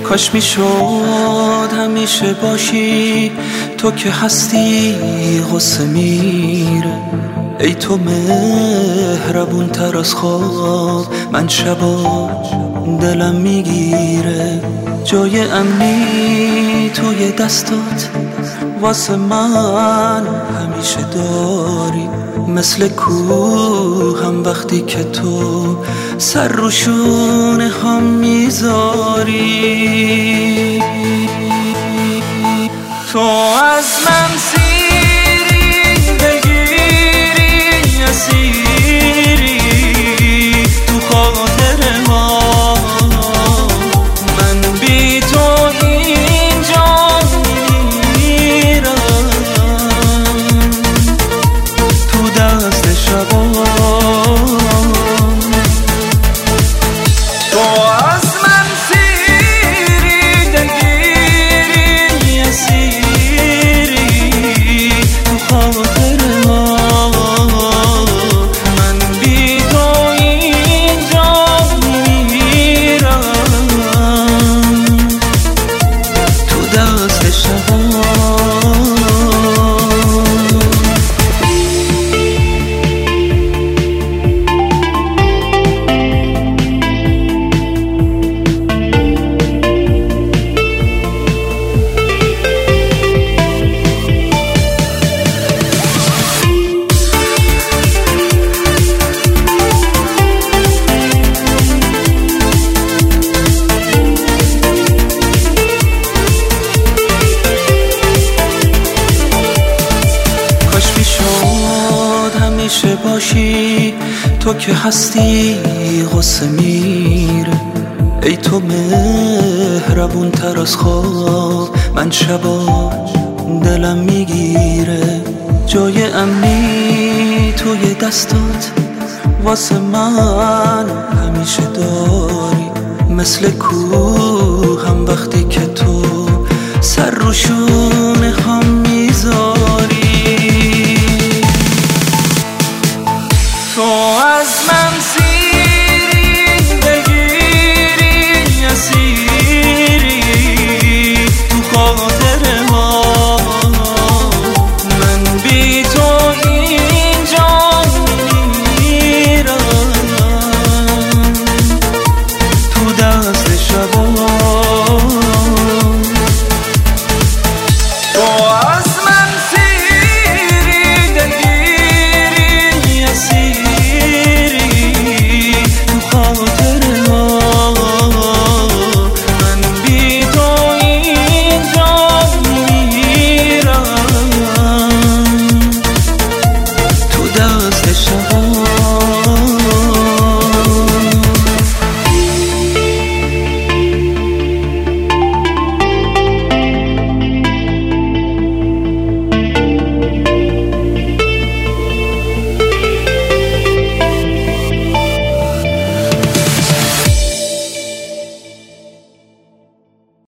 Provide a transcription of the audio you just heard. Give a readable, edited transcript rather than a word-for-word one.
کاش میشد همیشه باشی، تو که هستی غصه میره. ای تو مهربون تر از خواب، من شبا دلم میگیره. جای امنی توی دستات واسه من همیشه داری، مثل کوهم وقتی که تو سر رو شونه هم میذاری. تو از من سیری، دلگیری، اسیری تو خاطر ما. من بی تو اینجا میمیرم، تو دست شبا. تو از من سیری، دلگیری، اسیری تو خاطر ما. من بی تو اینجا میمیرم، تو دست شبا. همیشه باشی، تو که هستی غصه میره. ای تو مهربون تر از خواب، من شبا دلم میگیره. جای امنی توی دستات واسه من همیشه داری، مثل